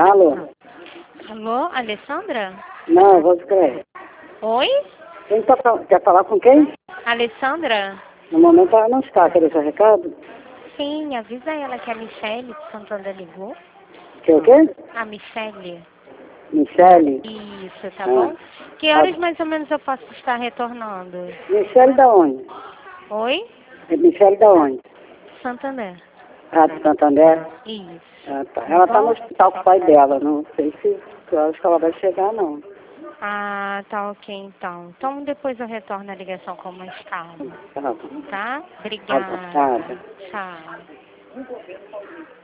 Alô? Alô, Alessandra? Não, vou escrever. Oi? Quem tá, quer falar com quem? Alessandra? No momento ela não está. Quer deixar recado? Sim, avisa ela que a Michele de Santana ligou. Que o quê? A Michele. Michele? Isso, tá bom? Que horas mais ou menos eu posso estar retornando? Michele da onde? Oi? É Michele da onde? Santander. Ah, de Santander? Isso. Ah, tá. Ela tá no hospital com o pai dela. Não sei se... Eu acho que ela vai chegar, não. Ah, tá ok então. Então depois eu retorno a ligação com mais calma. Tá bom. Tá? Tá bom. Obrigada. Tá. Tchau.